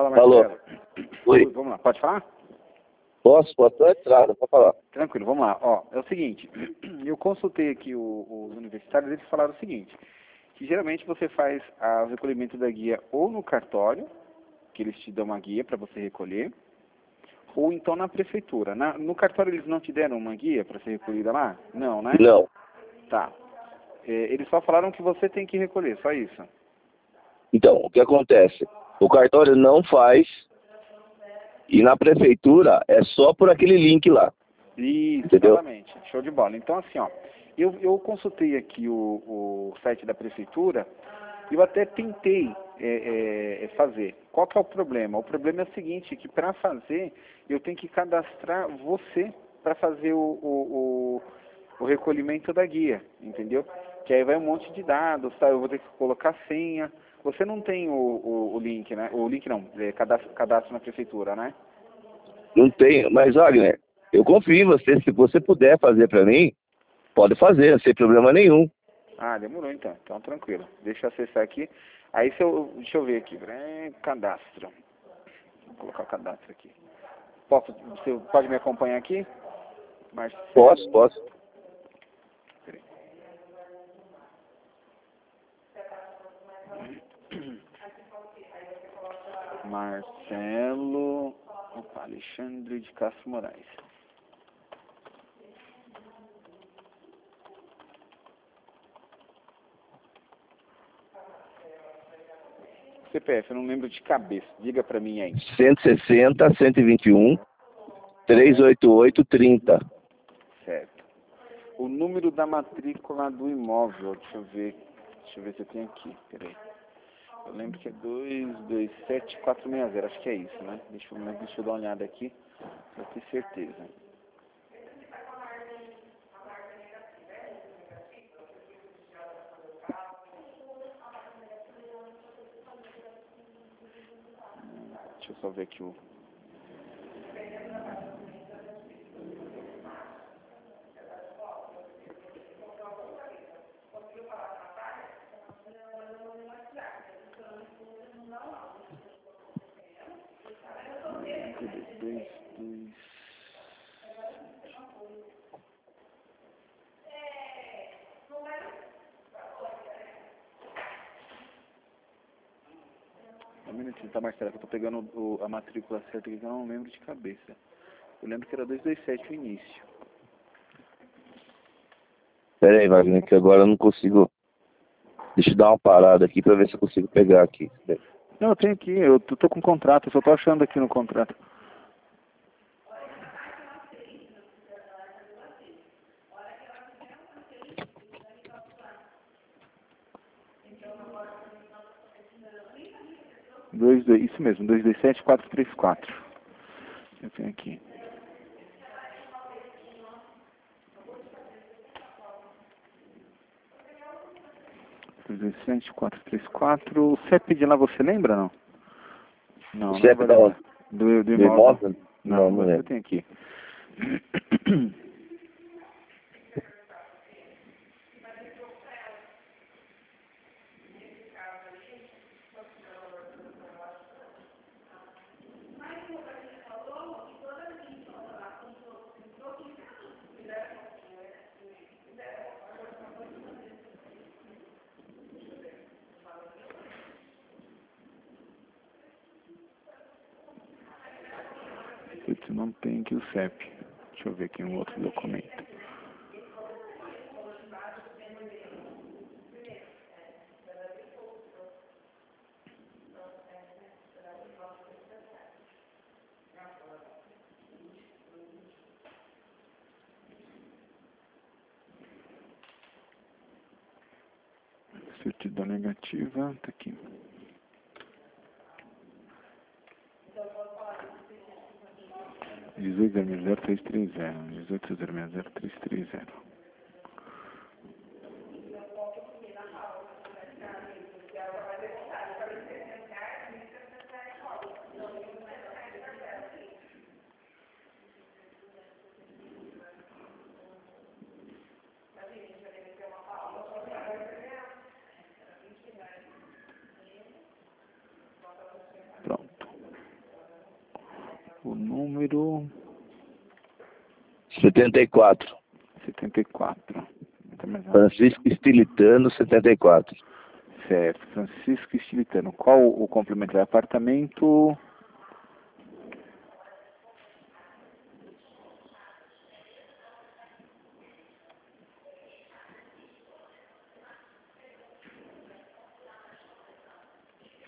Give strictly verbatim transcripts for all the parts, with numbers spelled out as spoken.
Fala, Marcelo. Oi. Vamos lá, pode falar? Posso? Posso dar entrada, pode falar. Tranquilo, vamos lá. Ó, é o seguinte, eu consultei aqui o, os universitários, eles falaram o seguinte, que geralmente você faz o recolhimento da guia ou no cartório, que eles te dão uma guia para você recolher, ou então na prefeitura. Na, no cartório eles não te deram uma guia para ser recolhida lá? Não, né? Não. Tá. É, eles só falaram que você tem que recolher, só isso. Então, o que acontece? O cartório não faz e na prefeitura é só por aquele link lá. Isso, entendeu? exatamente. Show de bola. Então, assim, ó, eu, eu consultei aqui o, o site da prefeitura e eu até tentei é, é, fazer. Qual que é o problema? O problema é o seguinte, que para fazer, eu tenho que cadastrar você para fazer o, o, o, o recolhimento da guia, entendeu? Que aí vai um monte de dados, tá? Eu vou ter que colocar senha. Você não tem o, o, o link, né? O link não, é cadastro, cadastro na prefeitura, né? Não tem, mas Wagner, eu confio em você. Se você puder fazer para mim, pode fazer, sem problema nenhum. Ah, demorou então. Então tranquilo. Deixa eu acessar aqui. Aí se eu, deixa eu ver aqui. É, cadastro. Vou colocar o cadastro aqui. Posso, você pode me acompanhar aqui? Marcelo. Posso, posso. Peraí. Marcelo. Opa, Alexandre de Castro Moraes. C P F, eu não lembro de cabeça. Diga pra mim aí. cento e sessenta, cento e vinte e um, trezentos e oitenta e oito, trinta. Certo. O número da matrícula do imóvel, deixa eu ver. Deixa eu ver se eu tenho aqui. Peraí. Eu lembro que é dois dois sete quatro seis zero, acho que é isso, né? Deixa eu, deixa eu dar uma olhada aqui, pra ter certeza. Deixa eu só ver aqui o... dois, dois, um minutinho, tá, Marcelo? Que eu tô pegando o, a matrícula certa aqui que eu não lembro de cabeça. Eu lembro que era dois dois sete o início. Pera aí, Wagner, que agora eu não consigo. Deixa eu dar uma parada aqui pra ver se eu consigo pegar aqui. Não, eu tenho aqui, eu tô, tô com contrato, eu só tô achando aqui no contrato. Dois, dois, isso mesmo, dois dois sete quatro três quatro. Eu tenho aqui. dois dois sete quatro três quatro. O C E P de lá você lembra, não? Não, O não C E P vai da lembrar. onde? Do, do Do imóvel. imóvel? Não, Não, não você lembro. tem aqui. Putz, não tem aqui o C E P. Deixa eu ver aqui um outro documento. Certidão negativa, tá aqui. dezoito zero zero três três zero. dezoito zero zero três três zero. Pronto. setenta e quatro. setenta e quatro. Então, mais uma- Francisco Estilitano, setenta e quatro. Certo, Francisco Estilitano. Qual o complemento? É apartamento...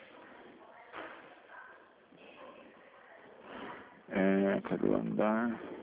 É, cadê o andar?